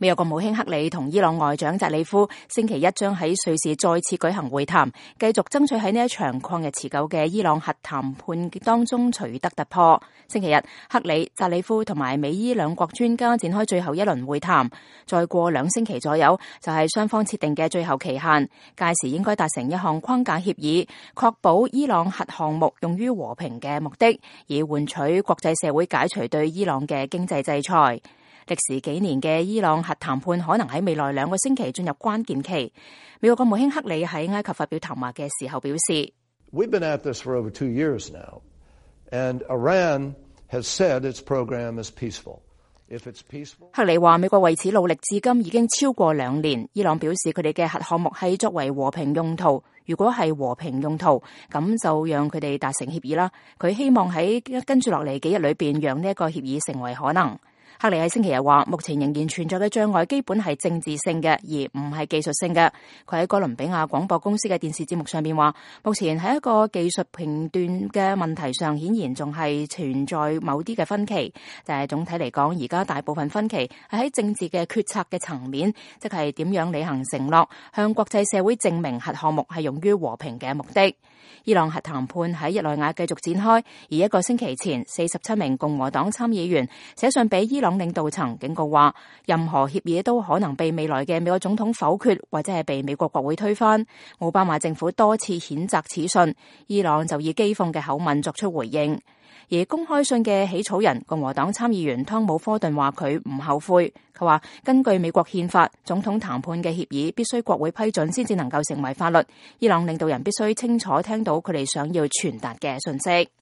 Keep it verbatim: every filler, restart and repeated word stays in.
美國國務卿克里同伊朗外長扎里夫星期一將喺瑞士再次舉行會談，繼續爭取喺呢一場曠日持久嘅伊朗核談判當中取得突破。星期日，克里、扎里夫同埋美伊兩國專家展開最後一輪會談，再過兩星期左右就係雙方設定嘅最後期限，屆時應該達成一項框架協議，確保伊朗核項目用於和平嘅目的，以換取國際社會解除對伊朗嘅經濟制裁。歷時幾年嘅伊朗核談判可能喺未來兩個星期進入關鍵期。美國國務卿克里喺埃及發表談話嘅時候表示 We've been at this for over two years now, and Iran has said its program is peaceful. If it's peaceful, 克里話美國為此努力至今已經超過兩年。伊朗表示佢哋嘅核項目係作為和平用途，如果係和平用途，咁就讓佢哋達成協議啦。佢希望喺跟住落嚟幾日裏邊，讓呢一個協議成為可能。克里喺星期日話，目前仍然存在嘅障礙基本係政治性嘅，而唔係技術性嘅。佢喺哥倫比亞廣播公司嘅電視節目上面話，目前喺一個技術評斷嘅問題上，顯然仲係存在某啲嘅分歧。但係總體嚟講，而家大部分分歧係喺政治嘅決策嘅層面，即係點樣履行承諾，向國際社會證明核項目係用於和平嘅目的。伊朗核談判喺日內瓦繼續展開，而一個星期前，四十七名共和黨參議員寫信俾伊朗領導層，警告話任何協議都可能被未來嘅美國總統否決，或者係被美國國會推翻。奧巴馬政府多次譴責此信，伊朗就以譏諷嘅口吻作出回應。而公開信嘅起草人共和黨參議員湯姆科頓話佢唔後悔。佢話根據美國憲法，總統談判嘅協議必須國會批准先至能夠成為法律。伊朗領導人必須清楚聽到佢哋想要傳達嘅信息。